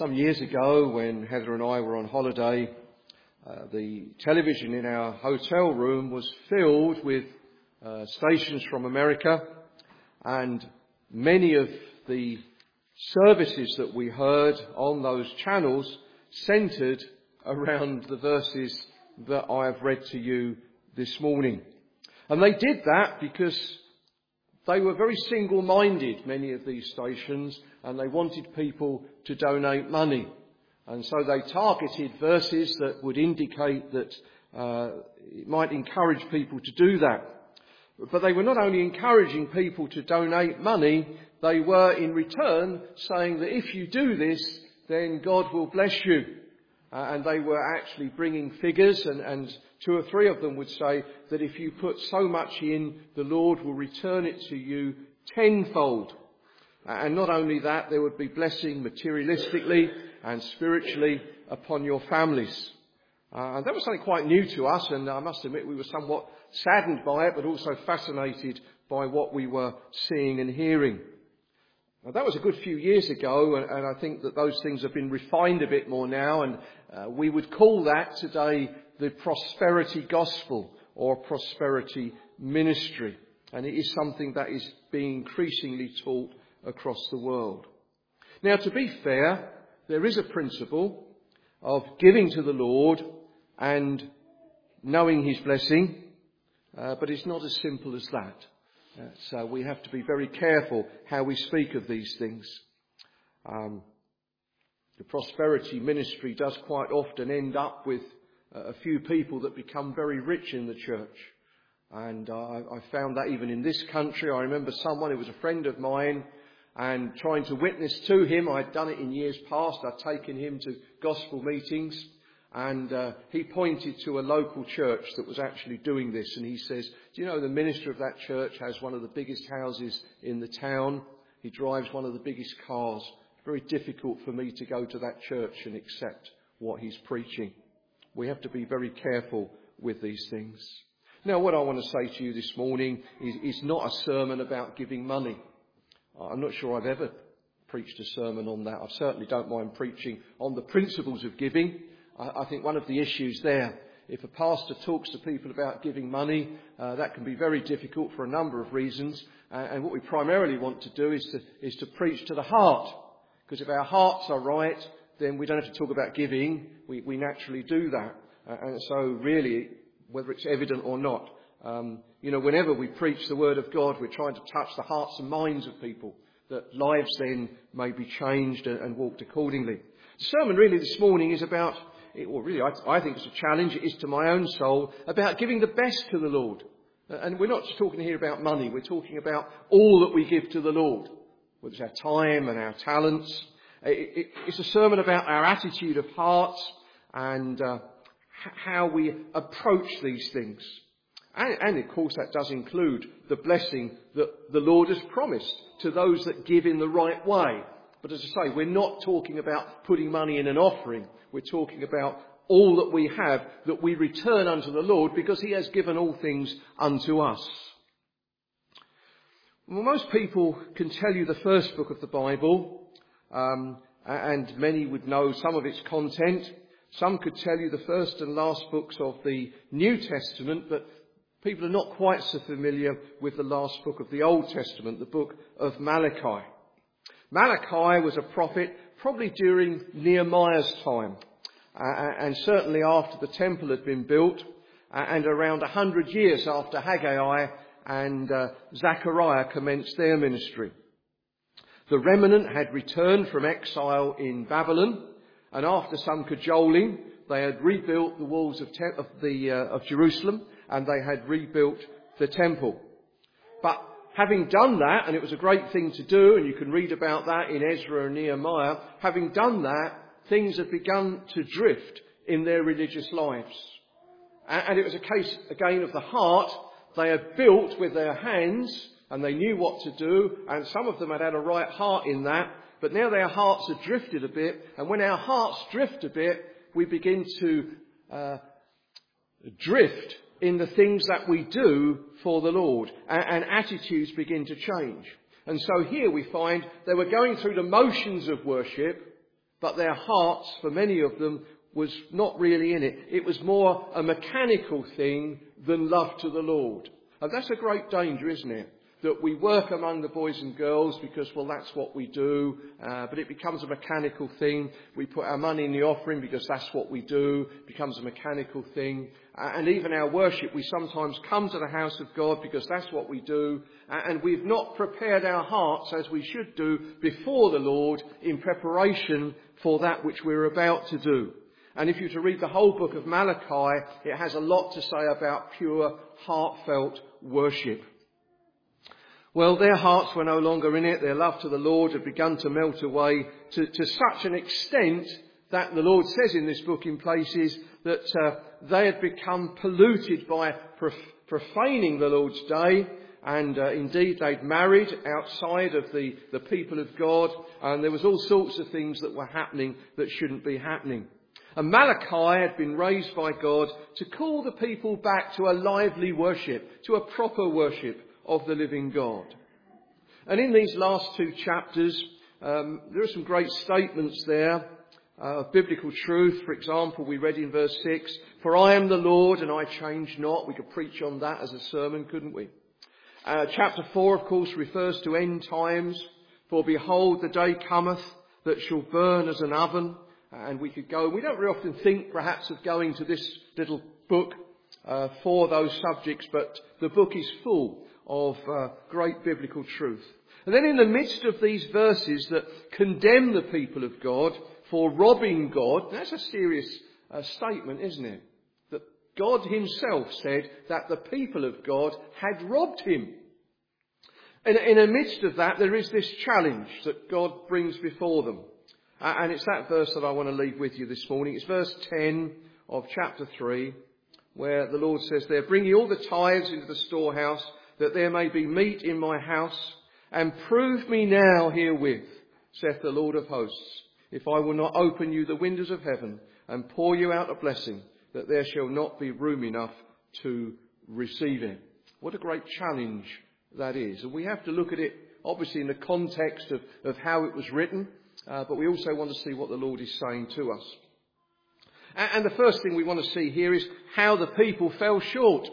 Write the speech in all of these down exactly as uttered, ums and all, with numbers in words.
Some years ago, when Heather and I were on holiday, uh, the television in our hotel room was filled with uh, stations from America, and many of the services that we heard on those channels centred around the verses that I have read to you this morning. And they did that because they were very single-minded, many of these stations, and they wanted people to donate money. And so they targeted verses that would indicate that uh, it might encourage people to do that. But they were not only encouraging people to donate money, they were in return saying that if you do this, then God will bless you. Uh, and they were actually bringing figures, and, and two or three of them would say that if you put so much in, the Lord will return it to you tenfold. Uh, and not only that, there would be blessing materialistically and spiritually upon your families. Uh, and that was something quite new to us, and I must admit we were somewhat saddened by it, but also fascinated by what we were seeing and hearing. Now, that was a good few years ago, and, and I think that those things have been refined a bit more now, and uh, we would call that today the prosperity gospel or prosperity ministry. And it is something that is being increasingly taught across the world. Now, to be fair, there is a principle of giving to the Lord and knowing his blessing, uh, but it's not as simple as that. Uh, so we have to be very careful how we speak of these things. Um, the prosperity ministry does quite often end up with uh, a few people that become very rich in the church. And uh, I found that even in this country. I remember someone who was a friend of mine, and trying to witness to him. I'd done it in years past. I'd taken him to gospel meetings, and uh, he pointed to a local church that was actually doing this, and he says, do you know the minister of that church has one of the biggest houses in the town? He drives one of the biggest cars. It's very difficult for me to go to that church and accept what he's preaching. We have to be very careful with these things. Now, what I want to say to you this morning is, is not a sermon about giving money. I'm not sure I've ever preached a sermon on that. I certainly don't mind preaching on the principles of giving. I think one of the issues there, if a pastor talks to people about giving money, uh, that can be very difficult for a number of reasons. Uh, and what we primarily want to do is to, is to preach to the heart. Because if our hearts are right, then we don't have to talk about giving. We, we naturally do that. Uh, and so really, whether it's evident or not, um, you know, whenever we preach the word of God, we're trying to touch the hearts and minds of people, that lives then may be changed and, and walked accordingly. The sermon really this morning is about, it, well, really, I, I think it's a challenge. It is to my own soul about giving the best to the Lord. And we're not just talking here about money. We're talking about all that we give to the Lord, whether it's our time and our talents. It, it, it's a sermon about our attitude of heart and uh, how we approach these things. And, and of course that does include the blessing that the Lord has promised to those that give in the right way. But as I say, we're not talking about putting money in an offering. We're talking about all that we have, that we return unto the Lord, because he has given all things unto us. Well, most people can tell you the first book of the Bible, um, and many would know some of its content. Some could tell you the first and last books of the New Testament, but people are not quite so familiar with the last book of the Old Testament, the book of Malachi. Malachi was a prophet probably during Nehemiah's time, uh, and certainly after the temple had been built, uh, and around a hundred years after Haggai and uh, Zechariah commenced their ministry. The remnant had returned from exile in Babylon, and after some cajoling, they had rebuilt the walls of, te- of, the, uh, of Jerusalem, and they had rebuilt the temple. But having done that, and it was a great thing to do, and you can read about that in Ezra and Nehemiah, having done that, things had begun to drift in their religious lives. And it was a case, again, of the heart. They had built with their hands, and they knew what to do, and some of them had had a right heart in that, but now their hearts had drifted a bit, and when our hearts drift a bit, we begin to uh, drift in the things that we do for the Lord, and, and attitudes begin to change. And so here we find they were going through the motions of worship, but their hearts, for many of them, was not really in it. It was more a mechanical thing than love to the Lord. And that's a great danger, isn't it? That we work among the boys and girls because, well, that's what we do, uh, but it becomes a mechanical thing. We put our money in the offering because that's what we do. It becomes a mechanical thing. Uh, and even our worship, we sometimes come to the house of God because that's what we do. Uh, and we've not prepared our hearts as we should do before the Lord in preparation for that which we're about to do. And if you're to read the whole book of Malachi, it has a lot to say about pure, heartfelt worship. Well, their hearts were no longer in it. Their love to the Lord had begun to melt away to, to such an extent that the Lord says in this book in places that uh, they had become polluted by prof- profaning the Lord's day. And uh, indeed, they'd married outside of the, the people of God. And there was all sorts of things that were happening that shouldn't be happening. And Malachi had been raised by God to call the people back to a lively worship, to a proper worship of the living God. And in these last two chapters, um, there are some great statements there uh, of biblical truth. For example, we read in verse six, "For I am the Lord and I change not." We could preach on that as a sermon, couldn't we? Uh, chapter four, of course, refers to end times. "For behold, the day cometh that shall burn as an oven." And we could go, we don't very often think perhaps of going to this little book uh, for those subjects, but the book is full of uh, great biblical truth. And then in the midst of these verses that condemn the people of God for robbing God, that's a serious uh, statement, isn't it? That God himself said that the people of God had robbed him. And in the midst of that, there is this challenge that God brings before them. Uh, and it's that verse that I want to leave with you this morning. It's verse ten of chapter three, where the Lord says there, "Bring ye all the tithes into the storehouse, that there may be meat in my house, and prove me now herewith, saith the Lord of hosts, if I will not open you the windows of heaven, and pour you out a blessing, that there shall not be room enough to receive it." What a great challenge that is. And we have to look at it, obviously, in the context of, of how it was written, uh, but we also want to see what the Lord is saying to us. And, and the first thing we want to see here is how the people fell short.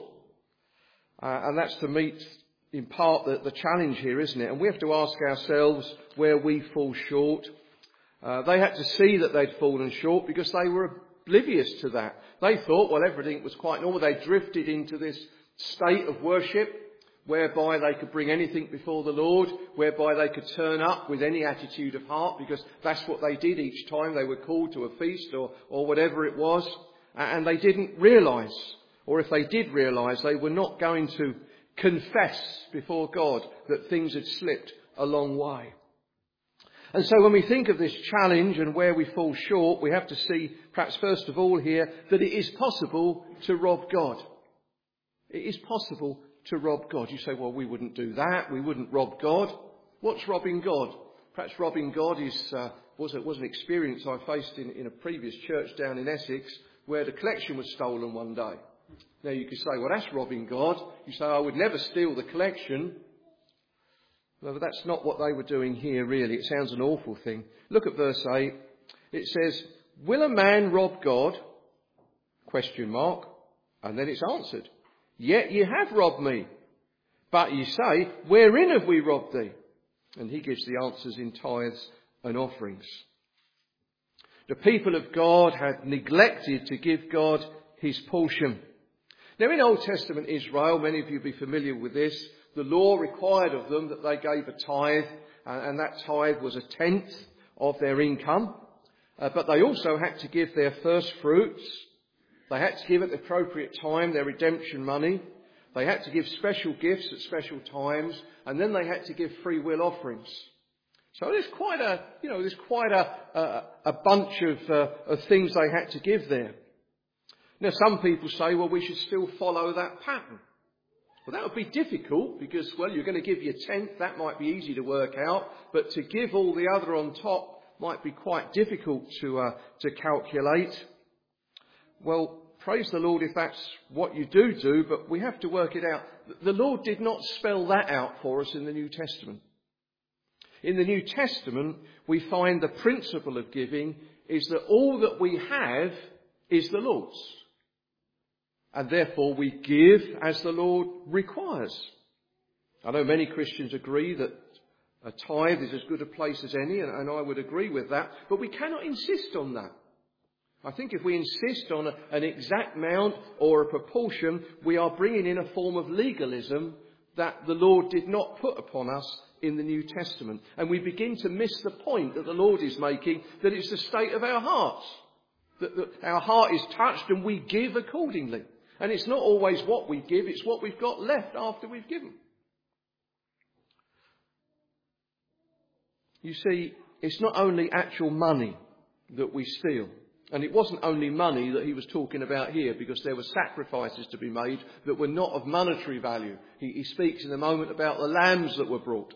Uh, and that's to meet, in part, the, the challenge here, isn't it? And we have to ask ourselves where we fall short. Uh, they had to see that they'd fallen short because they were oblivious to that. They thought, well, everything was quite normal. They drifted into this state of worship whereby they could bring anything before the Lord, whereby they could turn up with any attitude of heart, because that's what they did each time they were called to a feast or, or whatever it was. And they didn't realise, or if they did realise, they were not going to confess before God that things had slipped a long way. And so when we think of this challenge and where we fall short, we have to see, perhaps first of all here, that it is possible to rob God. It is possible to rob God. You say, well, we wouldn't do that. We wouldn't rob God. What's robbing God? Perhaps robbing God is uh, was, a, was an experience I faced in, in a previous church down in Essex where the collection was stolen one day. Now you could say, well, that's robbing God. You say, I would never steal the collection. Well, but that's not what they were doing here, really. It sounds an awful thing. Look at verse eight. It says, "Will a man rob God?" Question mark. And then it's answered. "Yet ye have robbed me. But ye say, wherein have we robbed thee?" And he gives the answers in tithes and offerings. The people of God had neglected to give God his portion. Now in Old Testament Israel, many of you will be familiar with this, the law required of them that they gave a tithe, and that tithe was a tenth of their income. Uh, but they also had to give their first fruits. They had to give at the appropriate time their redemption money. They had to give special gifts at special times, and then they had to give free will offerings. So there's quite a, you know, there's quite a a, a bunch of, uh, of things they had to give there. Now some people say, well, we should still follow that pattern. Well, that would be difficult because, well, you're going to give your tenth. That might be easy to work out, but to give all the other on top might be quite difficult to uh, to calculate. Well, praise the Lord if that's what you do do, but we have to work it out. The Lord did not spell that out for us in the New Testament. In the New Testament, we find the principle of giving is that all that we have is the Lord's. And therefore we give as the Lord requires. I know many Christians agree that a tithe is as good a place as any, and, and I would agree with that, but we cannot insist on that. I think if we insist on a, an exact amount or a proportion, we are bringing in a form of legalism that the Lord did not put upon us in the New Testament. And we begin to miss the point that the Lord is making, that it's the state of our hearts. That, that our heart is touched and we give accordingly. And it's not always what we give, it's what we've got left after we've given. You see, it's not only actual money that we steal. And it wasn't only money that he was talking about here, because there were sacrifices to be made that were not of monetary value. He, he speaks in a moment about the lambs that were brought.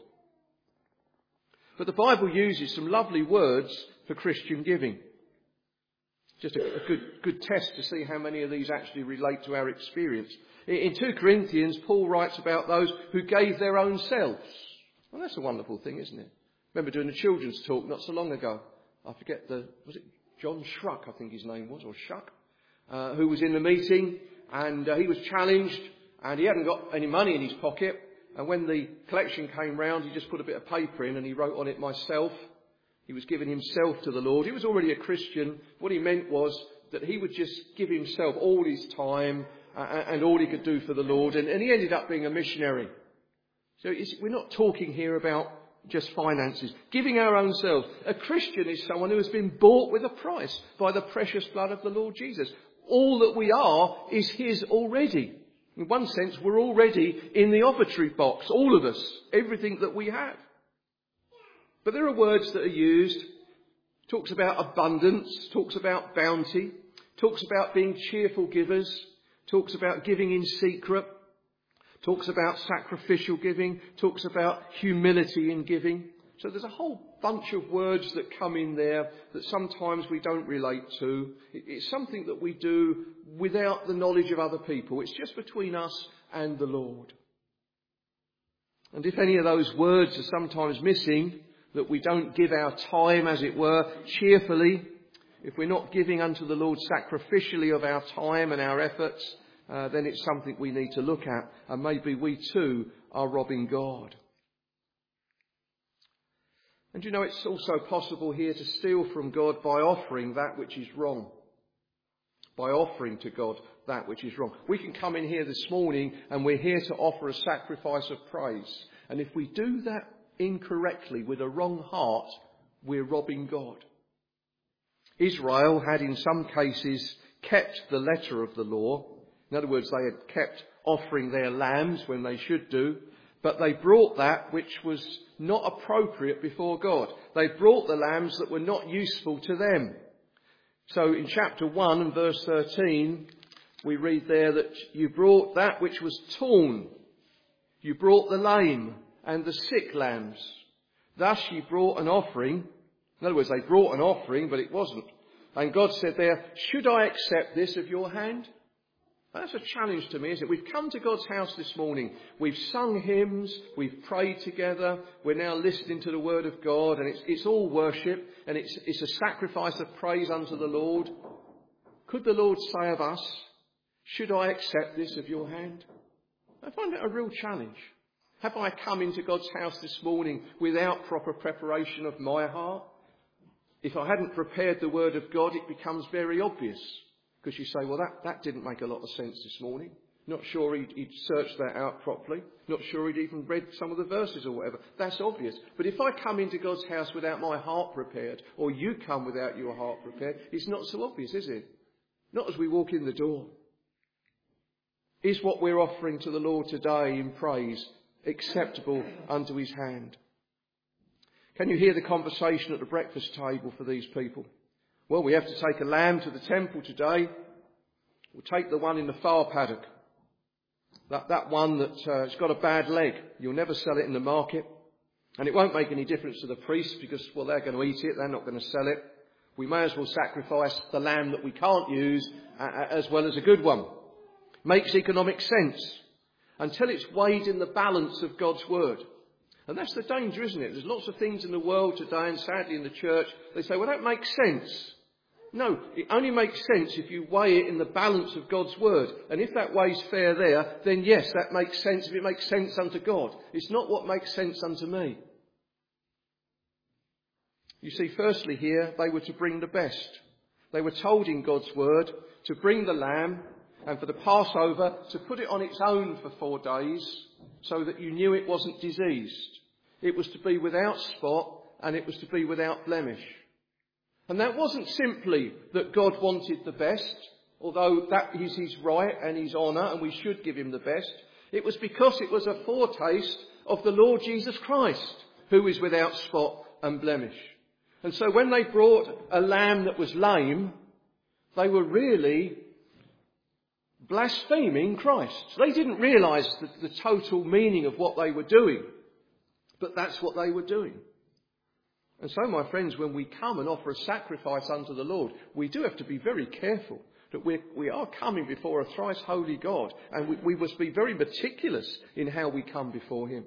But the Bible uses some lovely words for Christian giving. Just a, a good, good test to see how many of these actually relate to our experience. In, in two Corinthians, Paul writes about those who gave their own selves. Well, that's a wonderful thing, isn't it? I remember doing a children's talk not so long ago. I forget the, was it John Schruck, I think his name was, or Shuck, uh, who was in the meeting, and uh, he was challenged, and he hadn't got any money in his pocket, and when the collection came round, he just put a bit of paper in and he wrote on it, myself. He was giving himself to the Lord. He was already a Christian. What he meant was that he would just give himself all his time uh, and all he could do for the Lord, and, and he ended up being a missionary. So it's, we're not talking here about just finances. Giving our own selves. A Christian is someone who has been bought with a price by the precious blood of the Lord Jesus. All that we are is his already. In one sense, we're already in the offertory box. All of us. Everything that we have. But there are words that are used. Talks about abundance. Talks about bounty. Talks about being cheerful givers. Talks about giving in secret. Talks about sacrificial giving, talks about humility in giving. So there's a whole bunch of words that come in there that sometimes we don't relate to. It's something that we do without the knowledge of other people. It's just between us and the Lord. And if any of those words are sometimes missing, that we don't give our time, as it were, cheerfully, if we're not giving unto the Lord sacrificially of our time and our efforts, Uh, then it's something we need to look at, and maybe we too are robbing God. And you know, it's also possible here to steal from God by offering that which is wrong. By offering to God that which is wrong. We can come in here this morning and we're here to offer a sacrifice of praise. And if we do that incorrectly with a wrong heart, we're robbing God. Israel had in some cases kept the letter of the law. In other words, they had kept offering their lambs when they should do, but they brought that which was not appropriate before God. They brought the lambs that were not useful to them. So in chapter one and verse thirteen, we read there that you brought that which was torn. You brought the lame and the sick lambs. Thus you brought an offering. In other words, they brought an offering, but it wasn't. And God said there, should I accept this of your hand? That's a challenge to me, isn't it? We've come to God's house this morning. We've sung hymns. We've prayed together. We're now listening to the word of God. And it's, it's all worship. And it's, it's a sacrifice of praise unto the Lord. Could the Lord say of us, should I accept this of your hand? I find that a real challenge. Have I come into God's house this morning without proper preparation of my heart? If I hadn't prepared the word of God, it becomes very obvious. Because you say, well, that, that didn't make a lot of sense this morning. Not sure he'd, he'd searched that out properly. Not sure he'd even read some of the verses or whatever. That's obvious. But if I come into God's house without my heart prepared, or you come without your heart prepared, it's not so obvious, is it? Not as we walk in the door. Is what we're offering to the Lord today in praise acceptable unto his hand? Can you hear the conversation at the breakfast table for these people? Well, we have to take a lamb to the temple today. We'll take the one in the far paddock. That, that one that uh, has got a bad leg. You'll never sell it in the market. And it won't make any difference to the priests because, well, they're going to eat it. They're not going to sell it. We may as well sacrifice the lamb that we can't use uh, as well as a good one. Makes economic sense until it's weighed in the balance of God's word. And that's the danger, isn't it? There's lots of things in the world today, and sadly in the church, they say, well, that makes sense. No, it only makes sense if you weigh it in the balance of God's word. And if that weighs fair there, then yes, that makes sense if it makes sense unto God. It's not what makes sense unto me. You see, firstly here, they were to bring the best. They were told in God's word to bring the lamb, and for the Passover to put it on its own for four days so that you knew it wasn't diseased. It was to be without spot, and it was to be without blemish. And that wasn't simply that God wanted the best, although that is his right and his honour, and we should give him the best. It was because it was a foretaste of the Lord Jesus Christ, who is without spot and blemish. And so when they brought a lamb that was lame, they were really blaspheming Christ. They didn't realise the, the total meaning of what they were doing, but that's what they were doing. And so, my friends, when we come and offer a sacrifice unto the Lord, we do have to be very careful that we we are coming before a thrice holy God, and we, we must be very meticulous in how we come before him.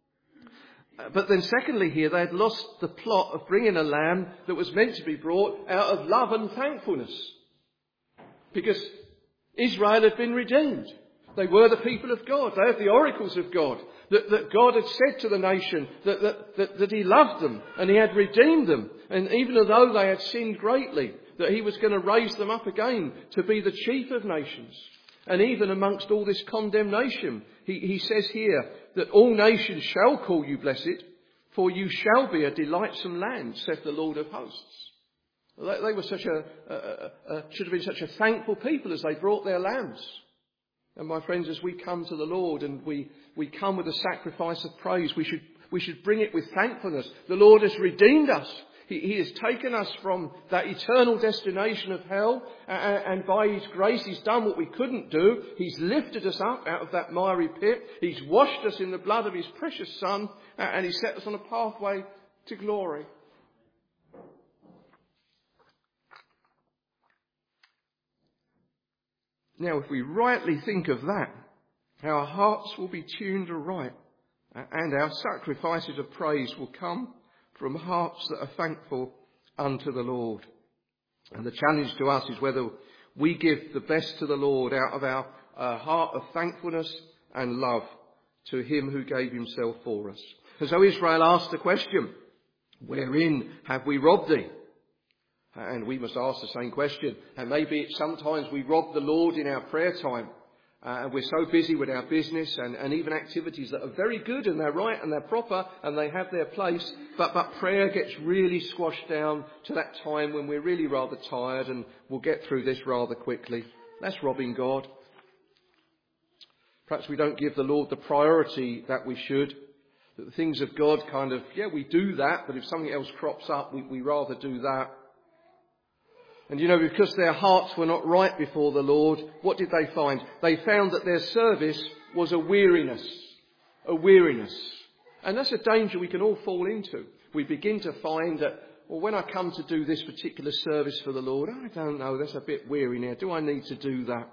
But then secondly here, they had lost the plot of bringing a lamb that was meant to be brought out of love and thankfulness. Because Israel had been redeemed. They were the people of God. They had the oracles of God. That, that God had said to the nation that, that, that, that he loved them and he had redeemed them. And even though they had sinned greatly, that he was going to raise them up again to be the chief of nations. And even amongst all this condemnation, he, he says here that all nations shall call you blessed, for you shall be a delightsome land, saith the Lord of hosts. They, they were such a, a, a, a, should have been such a thankful people as they brought their lambs. And my friends, as we come to the Lord and we, we come with a sacrifice of praise, we should, we should bring it with thankfulness. The Lord has redeemed us. He, he has taken us from that eternal destination of hell, and, and by his grace he's done what we couldn't do. He's lifted us up out of that miry pit. He's washed us in the blood of his precious Son, and he set us on a pathway to glory. Now, if we rightly think of that, our hearts will be tuned aright, and our sacrifices of praise will come from hearts that are thankful unto the Lord. And the challenge to us is whether we give the best to the Lord out of our uh, heart of thankfulness and love to him who gave himself for us. And so Israel asked the question, wherein have we robbed thee? And we must ask the same question. And maybe it's sometimes we rob the Lord in our prayer time. Uh, and we're so busy with our business and, and even activities that are very good and they're right and they're proper and they have their place. But, but prayer gets really squashed down to that time when we're really rather tired and we'll get through this rather quickly. That's robbing God. Perhaps we don't give the Lord the priority that we should. That the things of God kind of, yeah, we do that, but if something else crops up, we, we rather do that. And you know, because their hearts were not right before the Lord, what did they find? They found that their service was a weariness. A weariness. And that's a danger we can all fall into. We begin to find that, well, when I come to do this particular service for the Lord, I don't know, that's a bit weary now. Do I need to do that?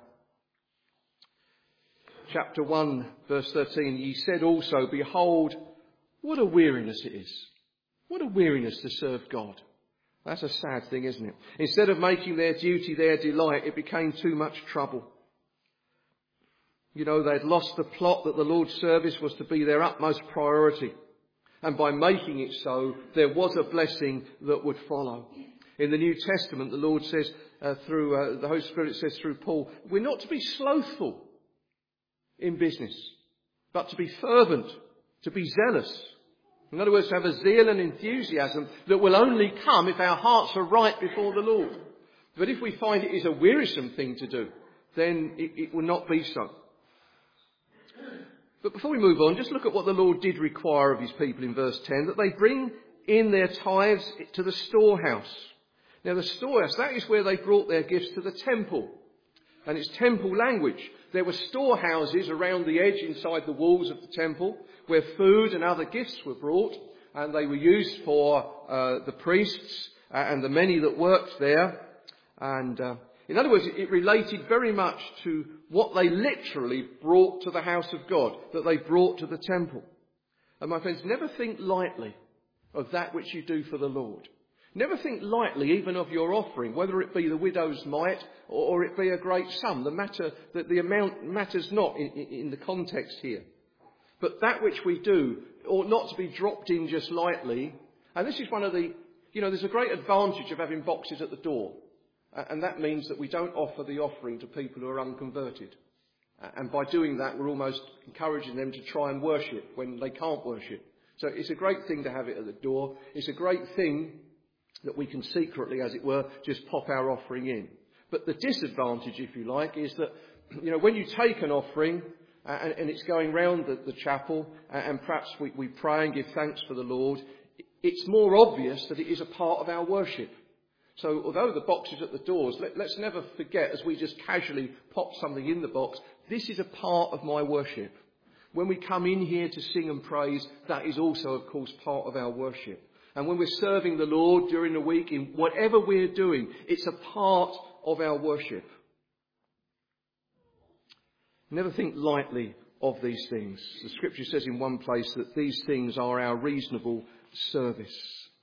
Chapter one, verse thirteen, ye said also, behold, what a weariness it is. What a weariness to serve God. That's a sad thing, isn't it? Instead of making their duty their delight, it became too much trouble. You know, they'd lost the plot that the Lord's service was to be their utmost priority. And by making it so, there was a blessing that would follow. In the New Testament, the Lord says, uh, through uh, the Holy Spirit says through Paul, we're not to be slothful in business, but to be fervent, to be zealous. In other words, to have a zeal and enthusiasm that will only come if our hearts are right before the Lord. But if we find it is a wearisome thing to do, then it, it will not be so. But before we move on, just look at what the Lord did require of his people in verse ten, that they bring in their tithes to the storehouse. Now the storehouse, that is where they brought their gifts to the temple. And it's temple language. There were storehouses around the edge inside the walls of the temple where food and other gifts were brought, and they were used for uh, the priests and the many that worked there. And uh, in other words, it related very much to what they literally brought to the house of God, that they brought to the temple. And my friends, never think lightly of that which you do for the Lord. Never think lightly even of your offering, whether it be the widow's mite or, or it be a great sum. The matter, that the amount matters not in, in, in the context here. But that which we do ought not to be dropped in just lightly. And this is one of the, you know, there's a great advantage of having boxes at the door. And that means that we don't offer the offering to people who are unconverted. And by doing that, we're almost encouraging them to try and worship when they can't worship. So it's a great thing to have it at the door. It's a great thing that we can secretly, as it were, just pop our offering in. But the disadvantage, if you like, is that, you know, when you take an offering and, and it's going round the, the chapel and perhaps we, we pray and give thanks for the Lord, it's more obvious that it is a part of our worship. So although the box is at the doors, let, let's never forget, as we just casually pop something in the box, this is a part of my worship. When we come in here to sing and praise, that is also, of course, part of our worship. And when we're serving the Lord during the week, in whatever we're doing, it's a part of our worship. Never think lightly of these things. The scripture says in one place that these things are our reasonable service.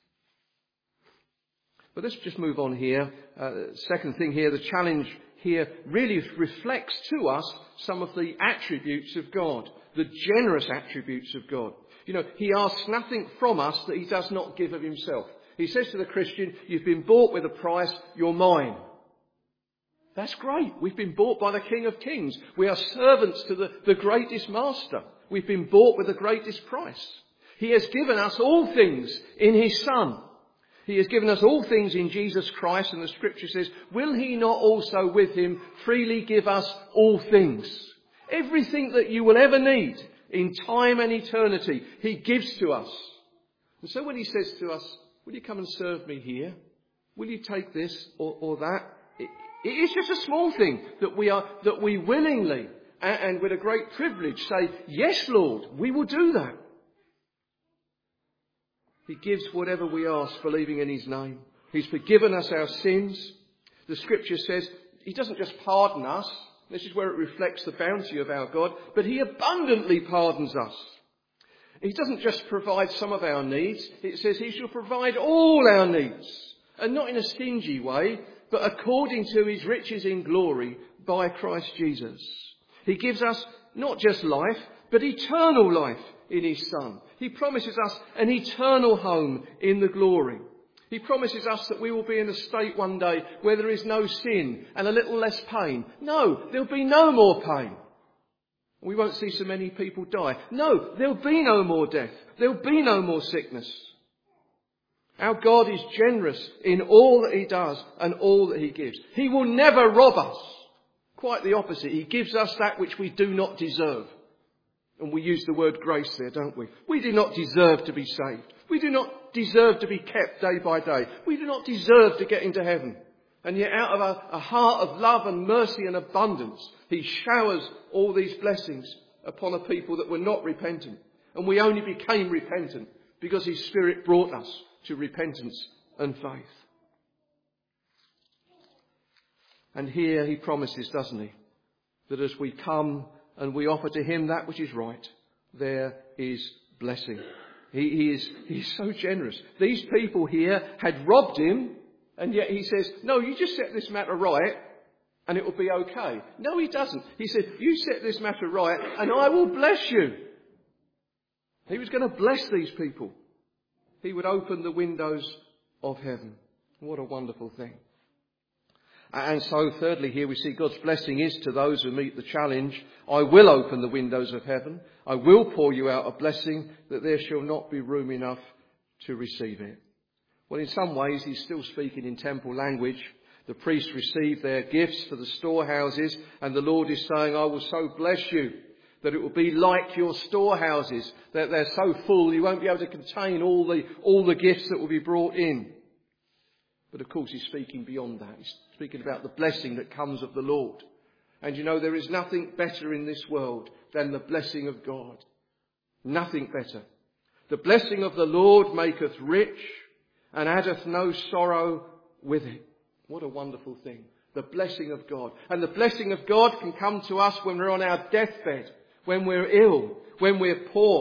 But let's just move on here. Uh, second thing here, the challenge here really reflects to us some of the attributes of God, the generous attributes of God. You know, he asks nothing from us that he does not give of himself. He says to the Christian, you've been bought with a price, you're mine. That's great. We've been bought by the King of Kings. We are servants to the, the greatest master. We've been bought with the greatest price. He has given us all things in his Son. He has given us all things in Jesus Christ, and the scripture says, will he not also with him freely give us all things? Everything that you will ever need in time and eternity, he gives to us. And so when he says to us, will you come and serve me here? Will you take this or, or that? It, it is just a small thing that we are, that we willingly and, and with a great privilege say, yes, Lord, we will do that. He gives whatever we ask, believing in his name. He's forgiven us our sins. The scripture says he doesn't just pardon us. This is where it reflects the bounty of our God. But he abundantly pardons us. He doesn't just provide some of our needs. It says he shall provide all our needs. And not in a stingy way, but according to his riches in glory by Christ Jesus. He gives us not just life, but eternal life in his Son. He promises us an eternal home in the glory. He promises us that we will be in a state one day where there is no sin and a little less pain. No, there'll be no more pain. We won't see so many people die. No, there'll be no more death. There'll be no more sickness. Our God is generous in all that he does and all that he gives. He will never rob us. Quite the opposite. He gives us that which we do not deserve. And we use the word grace there, don't we? We do not deserve to be saved. We do not deserve to be kept day by day. We do not deserve to get into heaven. And yet out of a, a heart of love and mercy and abundance, he showers all these blessings upon a people that were not repentant. And we only became repentant because his Spirit brought us to repentance and faith. And here he promises, doesn't he, that as we come and we offer to him that which is right, there is blessing. He, he is he is so generous. These people here had robbed him, and yet he says, no, you just set this matter right and it will be okay. No, he doesn't. He said, you set this matter right and I will bless you. He was going to bless these people. He would open the windows of heaven. What a wonderful thing. And so thirdly here we see God's blessing is to those who meet the challenge. I will open the windows of heaven. I will pour you out a blessing that there shall not be room enough to receive it. Well, in some ways he's still speaking in temple language. The priests receive their gifts for the storehouses and the Lord is saying, I will so bless you that it will be like your storehouses, that they're so full you won't be able to contain all the, all the gifts that will be brought in. But of course he's speaking beyond that. He's speaking about the blessing that comes of the Lord. And you know, there is nothing better in this world than the blessing of God. Nothing better. The blessing of the Lord maketh rich and addeth no sorrow with it. What a wonderful thing. The blessing of God. And the blessing of God can come to us when we're on our deathbed, when we're ill, when we're poor,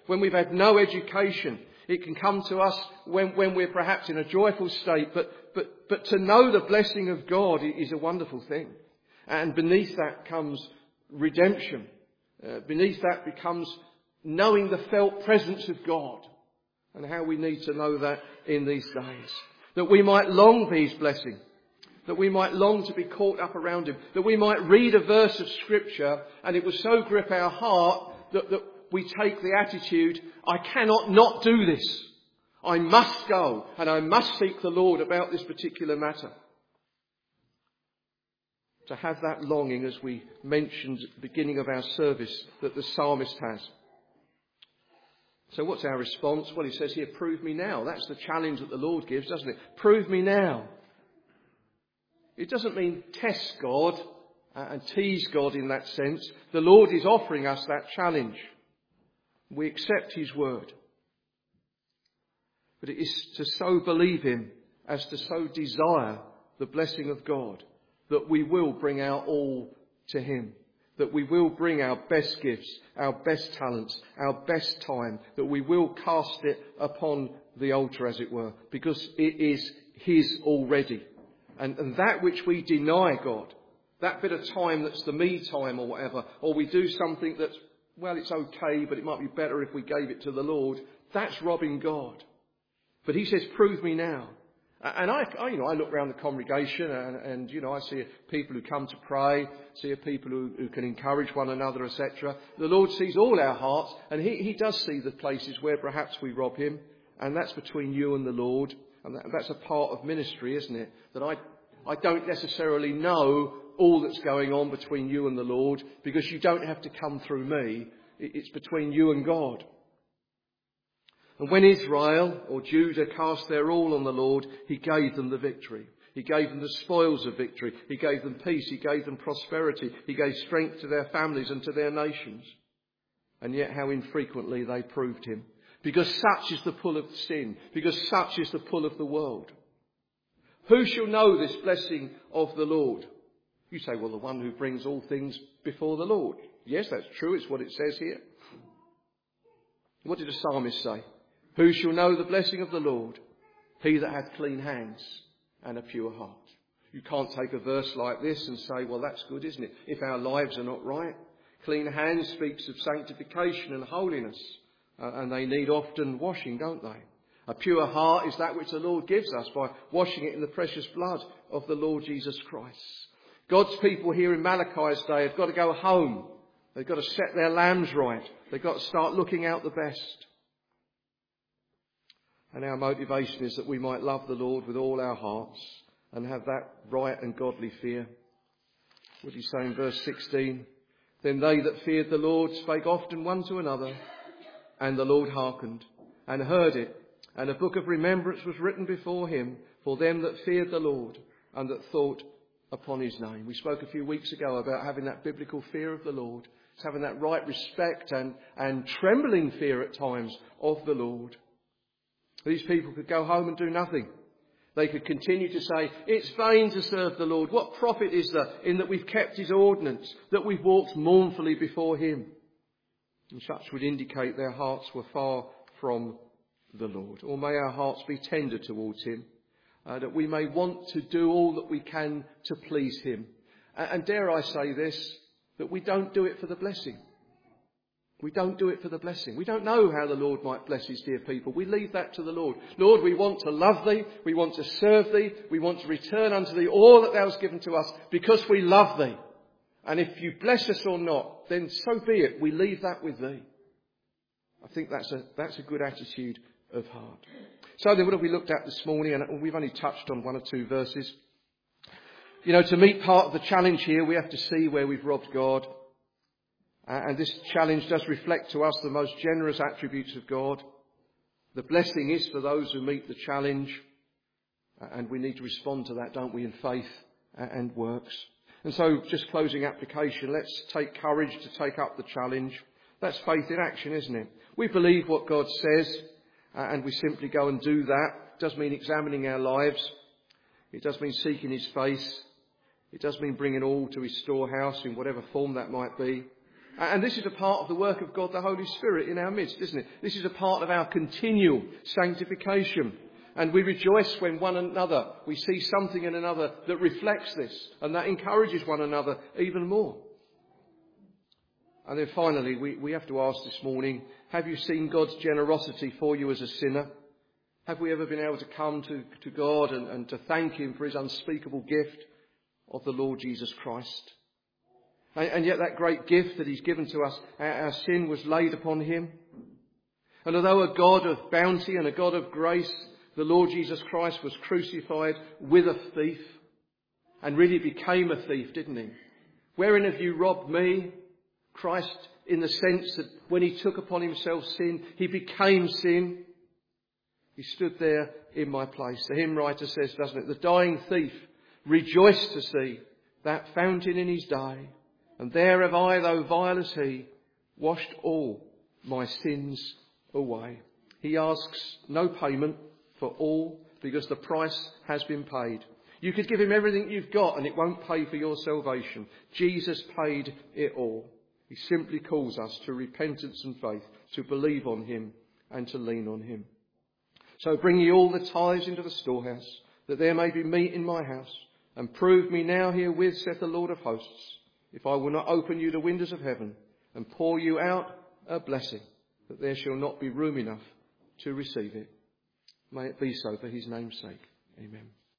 when we've had no education. It can come to us when, when we're perhaps in a joyful state. But, but, but to know the blessing of God is a wonderful thing. And beneath that comes redemption. Uh, beneath that becomes knowing the felt presence of God. And how we need to know that in these days. That we might long for his blessing. That we might long to be caught up around him. That we might read a verse of scripture and it will so grip our heart that, that we take the attitude, I cannot not do this. I must go and I must seek the Lord about this particular matter. To have that longing, as we mentioned at the beginning of our service, that the psalmist has. So what's our response? Well, he says here, prove me now. That's the challenge that the Lord gives, doesn't it? Prove me now. It doesn't mean test God and tease God in that sense. The Lord is offering us that challenge. We accept his word. But it is to so believe him as to so desire the blessing of God that we will bring our all to him. That we will bring our best gifts, our best talents, our best time. That we will cast it upon the altar, as it were. Because it is his already. And, and that which we deny God, that bit of time that's the me time or whatever, or we do something that's, well, it's okay, but it might be better if we gave it to the Lord. That's robbing God. But he says, prove me now. And I, I you know, I look around the congregation and, and, you know, I see people who come to pray, see people who, who can encourage one another, et cetera. The Lord sees all our hearts, and he, he does see the places where perhaps we rob him. And that's between you and the Lord. And that, that's a part of ministry, isn't it? That I, I don't necessarily know all that's going on between you and the Lord, because you don't have to come through me. It's between you and God. And when Israel or Judah cast their all on the Lord, he gave them the victory. He gave them the spoils of victory. He gave them peace. He gave them prosperity. He gave strength to their families and to their nations. And yet how infrequently they proved him. Because such is the pull of sin. Because such is the pull of the world. Who shall know this blessing of the Lord? You say, well, the one who brings all things before the Lord. Yes, that's true. It's what it says here. What did the psalmist say? Who shall know the blessing of the Lord? He that hath clean hands and a pure heart. You can't take a verse like this and say, well, that's good, isn't it? If our lives are not right. Clean hands speaks of sanctification and holiness. Uh, and they need often washing, don't they? A pure heart is that which the Lord gives us by washing it in the precious blood of the Lord Jesus Christ. God's people here in Malachi's day have got to go home. They've got to set their lambs right. They've got to start looking out the best. And our motivation is that we might love the Lord with all our hearts and have that right and godly fear. What do you say in verse sixteen? Then they that feared the Lord spake often one to another, and the Lord hearkened and heard it. And a book of remembrance was written before him for them that feared the Lord and that thought upon his name. We spoke a few weeks ago about having that biblical fear of the Lord. It's having that right respect and, and trembling fear at times of the Lord. These people could go home and do nothing. They could continue to say, it's vain to serve the Lord. What profit is there in that we've kept his ordinance, that we've walked mournfully before him? And such would indicate their hearts were far from the Lord. Or may our hearts be tender towards him, uh, that we may want to do all that we can to please him. And, and dare I say this, that we don't do it for the blessing. We don't do it for the blessing. We don't know how the Lord might bless his dear people. We leave that to the Lord. Lord, we want to love thee. We want to serve thee. We want to return unto thee all that thou hast given to us because we love thee. And if you bless us or not, then so be it. We leave that with thee. I think that's a, that's a good attitude of heart. So then what have we looked at this morning? And we've only touched on one or two verses. You know, to meet part of the challenge here, we have to see where we've robbed God. And this challenge does reflect to us the most generous attributes of God. The blessing is for those who meet the challenge. And we need to respond to that, don't we, in faith and works. And so, just closing application, let's take courage to take up the challenge. That's faith in action, isn't it? We believe what God says, and we simply go and do that. It does mean examining our lives. It does mean seeking his face. It does mean bringing all to his storehouse in whatever form that might be. And this is a part of the work of God, the Holy Spirit, in our midst, isn't it? This is a part of our continual sanctification. And we rejoice when one another, we see something in another that reflects this, and that encourages one another even more. And then finally, we, we have to ask this morning, have you seen God's generosity for you as a sinner? Have we ever been able to come to, to God and, and to thank him for his unspeakable gift of the Lord Jesus Christ? And, and yet that great gift that he's given to us, our, our sin was laid upon him. And although a God of bounty and a God of grace, the Lord Jesus Christ was crucified with a thief, and really became a thief, didn't he? Wherein have you robbed me? Christ, in the sense that when he took upon himself sin, he became sin. He stood there in my place. The hymn writer says, doesn't it? The dying thief rejoiced to see that fountain in his day. And there have I, though vile as he, washed all my sins away. He asks no payment for all, because the price has been paid. You could give him everything you've got and it won't pay for your salvation. Jesus paid it all. He simply calls us to repentance and faith, to believe on him and to lean on him. So bring ye all the tithes into the storehouse, that there may be meat in my house. And prove me now herewith, saith the Lord of hosts, if I will not open you the windows of heaven and pour you out a blessing, that there shall not be room enough to receive it. May it be so for his name's sake. Amen.